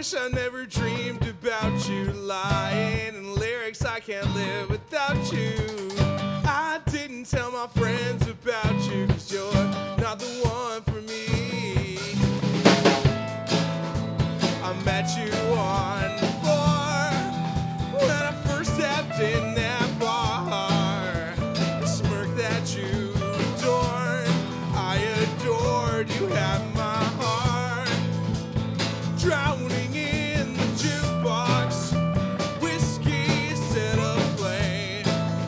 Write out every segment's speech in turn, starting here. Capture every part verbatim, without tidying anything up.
wish I never dreamed about you lying in lyrics I can't live without you. I didn't tell my friends about you, cause you're not the one for me. I met you on the floor when I first stepped in that bar. The smirk that you adored, I adored. You had my heart drowning in the jukebox, whiskey set aflame.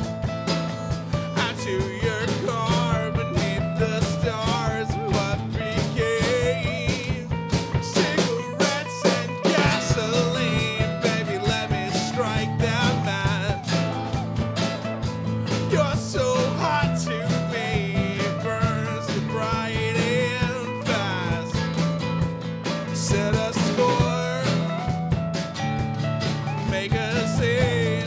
I to your car beneath the stars, what became cigarettes and gasoline. Baby, let me strike that match. You're so hot to me, it burns so bright and fast. Set a score, make a scene,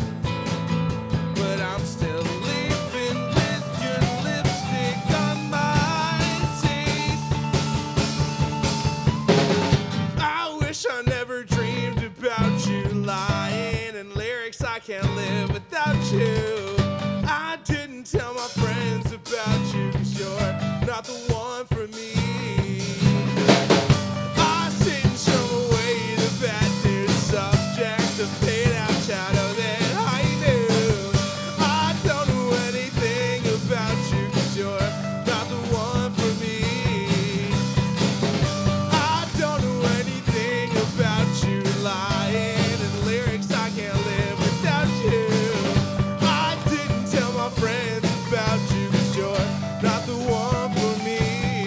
but I'm still leaving with your lipstick on my teeth. I wish I never dreamed about you lying in lyrics I can't live without you. I didn't tell my friends about you, cause you're not the one for me. I sit and show away the bad news subject to fade out shadow that I knew. I don't know anything about you, cause you're not the one for me. I don't know anything about you lying in lyrics I can't live without you. I didn't tell my friends about you, cause you're not the one for me.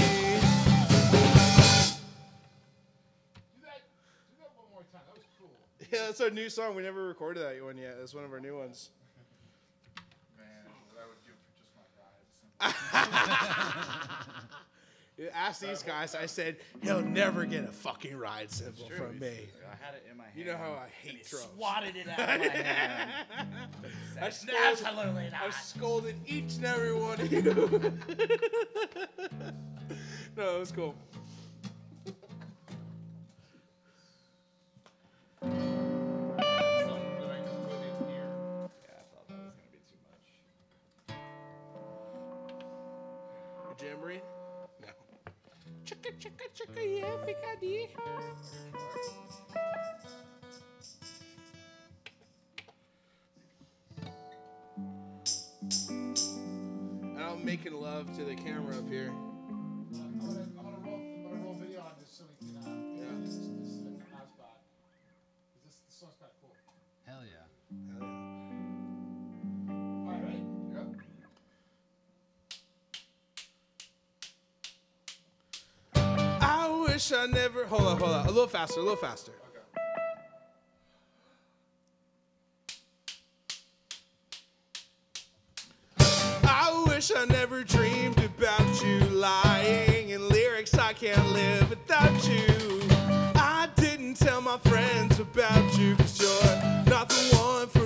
Do that, do that one more time. That was cool. Yeah, that's our new song. We never recorded that one yet. It's one of our new ones. Man, what I would give for just my ride. Ask these guys. I said, he'll never get a fucking ride symbol from me. I had it in my hand. You know how I hate tropes. Swatted it out of my hand. I Said, scolded, Absolutely I not. scolded each and every one of you. No, it was cool. Something that I just put in here. Yeah, I thought that was gonna be too much. A jamboree? No. Chicka, chicka, chicka, yeah, ficadilly. And I'm making love to the camera up here. I'm gonna, I'm gonna roll, I'm gonna roll video on this so we can, uh, Yeah. this, this is the hotspot. This, this song's kind of cool. Hell yeah. All right, ready? You're up. I wish I never. Hold on, hold on. A little faster, a little faster. I wish I never dreamed about you lying in lyrics I can't live without you. I didn't tell my friends about you, cause you're not the one for